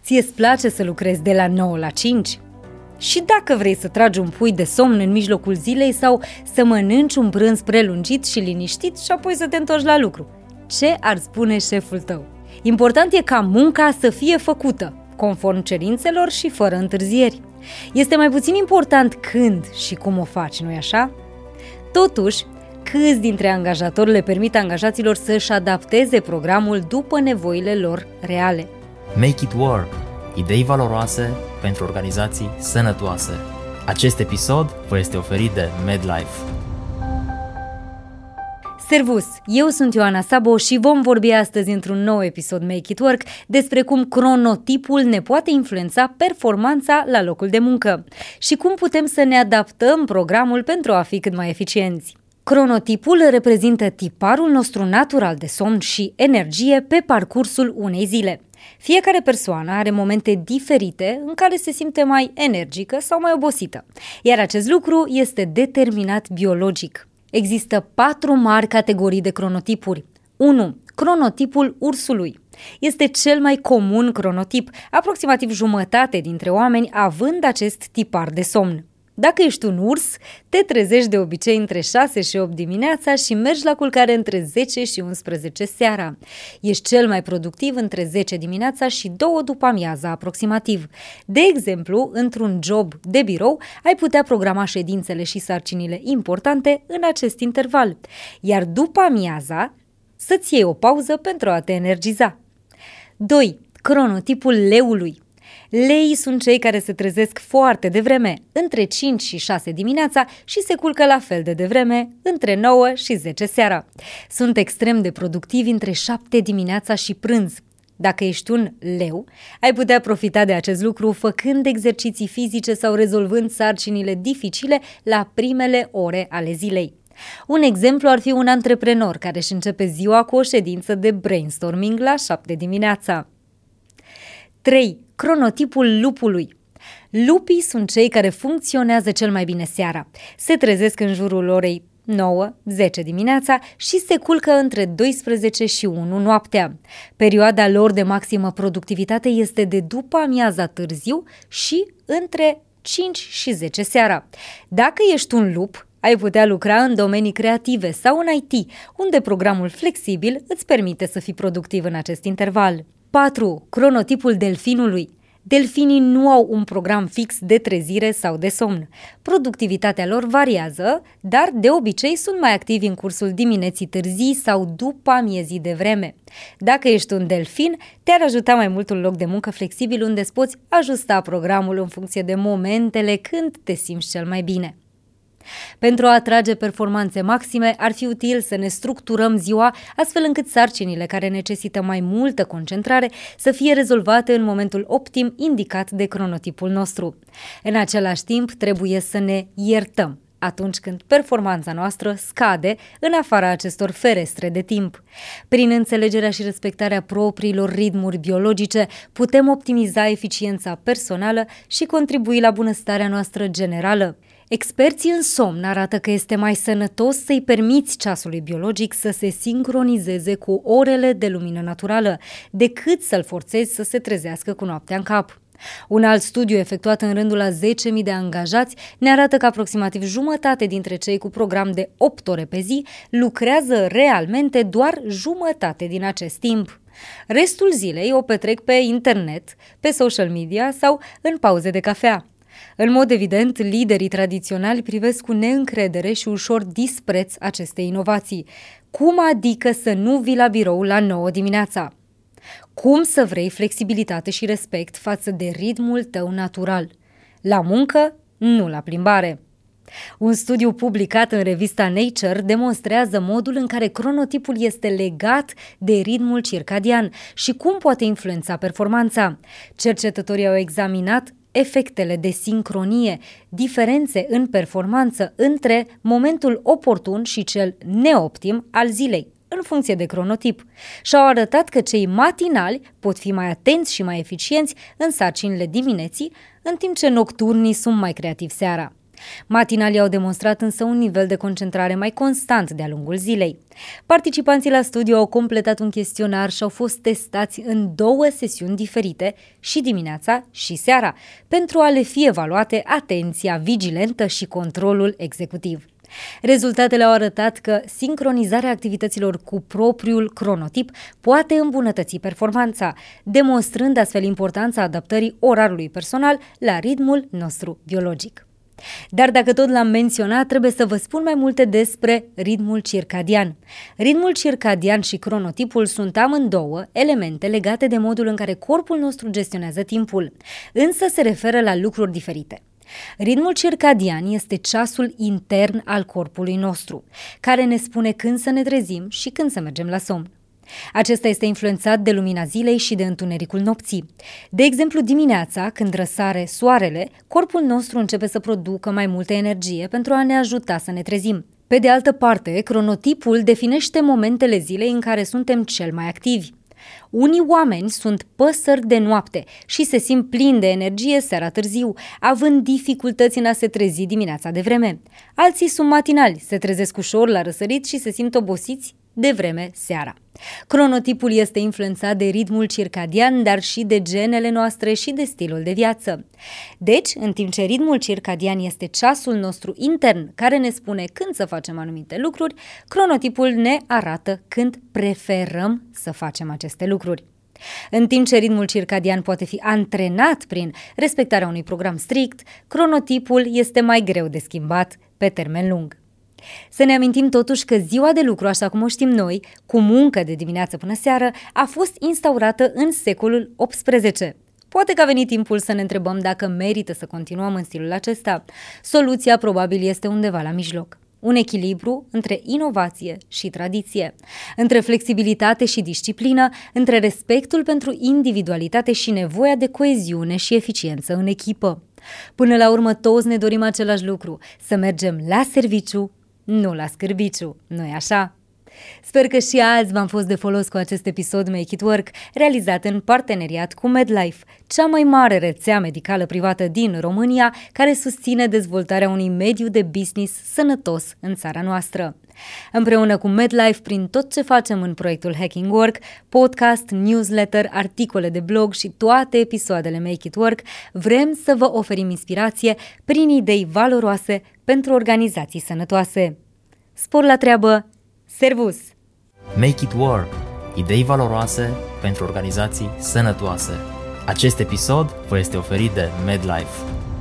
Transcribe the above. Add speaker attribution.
Speaker 1: Ție-ți place să lucrezi de la 9 la 5? Și dacă vrei să tragi un pui de somn în mijlocul zilei sau să mănânci un prânz prelungit și liniștit și apoi să te întorci la lucru, ce ar spune șeful tău? Important e ca munca să fie făcută, conform cerințelor și fără întârzieri. Este mai puțin important când și cum o faci, nu-i așa? Totuși, câți dintre angajatori le permit angajaților să-și adapteze programul după nevoile lor reale?
Speaker 2: Make it work. Idei valoroase pentru organizații sănătoase. Acest episod vă este oferit de MedLife.
Speaker 1: Servus! Eu sunt Ioana Sabo și vom vorbi astăzi într-un nou episod Make it Work despre cum cronotipul ne poate influența performanța la locul de muncă și cum putem să ne adaptăm programul pentru a fi cât mai eficienți. Cronotipul reprezintă tiparul nostru natural de somn și energie pe parcursul unei zile. Fiecare persoană are momente diferite în care se simte mai energică sau mai obosită, iar acest lucru este determinat biologic. Există 4 mari categorii de cronotipuri. 1. Cronotipul ursului. Este cel mai comun cronotip, aproximativ jumătate dintre oameni având acest tipar de somn. Dacă ești un urs, te trezești de obicei între 6 și 8 dimineața și mergi la culcare între 10 și 11 seara. Ești cel mai productiv între 10 dimineața și 2 după amiaza aproximativ. De exemplu, într-un job de birou, ai putea programa ședințele și sarcinile importante în acest interval, iar după amiaza să-ți iei o pauză pentru a te energiza. 2. Cronotipul leului. Leii sunt cei care se trezesc foarte devreme, între 5 și 6 dimineața și se culcă la fel de devreme, între 9 și 10 seara. Sunt extrem de productivi între 7 dimineața și prânz. Dacă ești un leu, ai putea profita de acest lucru făcând exerciții fizice sau rezolvând sarcinile dificile la primele ore ale zilei. Un exemplu ar fi un antreprenor care își începe ziua cu o ședință de brainstorming la 7 dimineața. 3. Cronotipul lupului. Lupii sunt cei care funcționează cel mai bine seara. Se trezesc în jurul orei 9-10 dimineața și se culcă între 12 și 1 noaptea. Perioada lor de maximă productivitate este de după amiaza târziu și între 5 și 10 seara. Dacă ești un lup, ai putea lucra în domenii creative sau în IT, unde programul flexibil îți permite să fii productiv în acest interval. 4. Cronotipul delfinului. Delfinii nu au un program fix de trezire sau de somn. Productivitatea lor variază, dar de obicei sunt mai activi în cursul dimineții târzii sau după amiezii de vreme. Dacă ești un delfin, te-ar ajuta mai mult un loc de muncă flexibil unde îți poți ajusta programul în funcție de momentele când te simți cel mai bine. Pentru a atrage performanțe maxime, ar fi util să ne structurăm ziua astfel încât sarcinile care necesită mai multă concentrare să fie rezolvate în momentul optim indicat de cronotipul nostru. În același timp, trebuie să ne iertăm atunci când performanța noastră scade în afara acestor ferestre de timp. Prin înțelegerea și respectarea propriilor ritmuri biologice, putem optimiza eficiența personală și contribui la bunăstarea noastră generală. Experții în somn arată că este mai sănătos să-i permiți ceasului biologic să se sincronizeze cu orele de lumină naturală, decât să-l forțezi să se trezească cu noaptea în cap. Un alt studiu efectuat în rândul a 10.000 de angajați ne arată că aproximativ jumătate dintre cei cu program de 8 ore pe zi lucrează realmente doar jumătate din acest timp. Restul zilei o petrec pe internet, pe social media sau în pauze de cafea. În mod evident, liderii tradiționali privesc cu neîncredere și ușor dispreț aceste inovații. Cum adică să nu vii la birou la 9 dimineața? Cum să vrei flexibilitate și respect față de ritmul tău natural? La muncă, nu la plimbare. Un studiu publicat în revista Nature demonstrează modul în care cronotipul este legat de ritmul circadian și cum poate influența performanța. Cercetătorii au examinat efectele de sincronie, diferențe în performanță între momentul oportun și cel neoptim al zilei, în funcție de cronotip, și au arătat că cei matinali pot fi mai atenți și mai eficienți în sarcinile dimineții, în timp ce nocturnii sunt mai creativi seara. Matinalii au demonstrat însă un nivel de concentrare mai constant de-a lungul zilei. Participanții la studiu au completat un chestionar și au fost testați în 2 sesiuni diferite, și dimineața și seara, pentru a le fi evaluate atenția vigilentă și controlul executiv. Rezultatele au arătat că sincronizarea activităților cu propriul cronotip poate îmbunătăți performanța, demonstrând astfel importanța adaptării orarului personal la ritmul nostru biologic. Dar dacă tot l-am menționat, trebuie să vă spun mai multe despre ritmul circadian. Ritmul circadian și cronotipul sunt amândouă elemente legate de modul în care corpul nostru gestionează timpul, însă se referă la lucruri diferite. Ritmul circadian este ceasul intern al corpului nostru, care ne spune când să ne trezim și când să mergem la somn. Acesta este influențat de lumina zilei și de întunericul nopții. De exemplu, dimineața, când răsare soarele, corpul nostru începe să producă mai multă energie pentru a ne ajuta să ne trezim. Pe de altă parte, cronotipul definește momentele zilei în care suntem cel mai activi. Unii oameni sunt păsări de noapte și se simt plini de energie seara târziu, având dificultăți în a se trezi dimineața de vreme. Alții sunt matinali, se trezesc ușor la răsărit și se simt obosiți de vreme seara. Cronotipul este influențat de ritmul circadian, dar și de genele noastre și de stilul de viață. Deci, în timp ce ritmul circadian este ceasul nostru intern care ne spune când să facem anumite lucruri, cronotipul ne arată când preferăm să facem aceste lucruri. În timp ce ritmul circadian poate fi antrenat prin respectarea unui program strict, cronotipul este mai greu de schimbat pe termen lung. Să ne amintim totuși că ziua de lucru, așa cum o știm noi, cu muncă de dimineață până seară, a fost instaurată în secolul XVIII. Poate că a venit timpul să ne întrebăm dacă merită să continuăm în stilul acesta. Soluția probabil este undeva la mijloc. Un echilibru între inovație și tradiție, între flexibilitate și disciplină, între respectul pentru individualitate și nevoia de coeziune și eficiență în echipă. Până la urmă, toți ne dorim același lucru, să mergem la serviciu, nu la scârbiciu, nu-i așa? Sper că și azi v-am fost de folos cu acest episod Make It Work, realizat în parteneriat cu MedLife, cea mai mare rețea medicală privată din România, care susține dezvoltarea unui mediu de business sănătos în țara noastră. Împreună cu MedLife, prin tot ce facem în proiectul Hacking Work, podcast, newsletter, articole de blog și toate episoadele Make It Work, vrem să vă oferim inspirație prin idei valoroase pentru organizații sănătoase. Spor la treabă! Servus!
Speaker 2: Make It Work. Idei valoroase pentru organizații sănătoase. Acest episod vă este oferit de MedLife.